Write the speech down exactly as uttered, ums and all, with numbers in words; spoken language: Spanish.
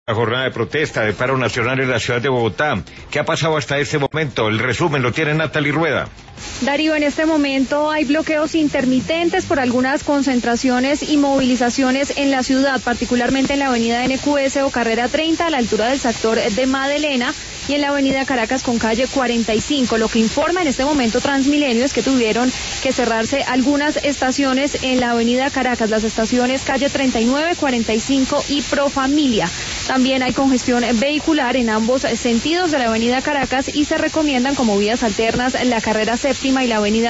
La jornada de protesta de paro nacional en la ciudad de Bogotá. ¿Qué ha pasado hasta este momento? El resumen lo tiene Natalie Rueda. Darío, en este momento hay bloqueos intermitentes por algunas concentraciones y movilizaciones en la ciudad, particularmente en la avenida N Q S o Carrera treinta, a la altura del sector de Madelena, y en la avenida Caracas con calle cuarenta y cinco. Lo que informa en este momento Transmilenio es que tuvieron que cerrarse algunas estaciones en la avenida Caracas, las estaciones calle treinta y nueve, cuarenta y cinco y Profamilia. También hay congestión vehicular en ambos sentidos de la avenida Caracas y se recomiendan como vías alternas la carrera séptima y la avenida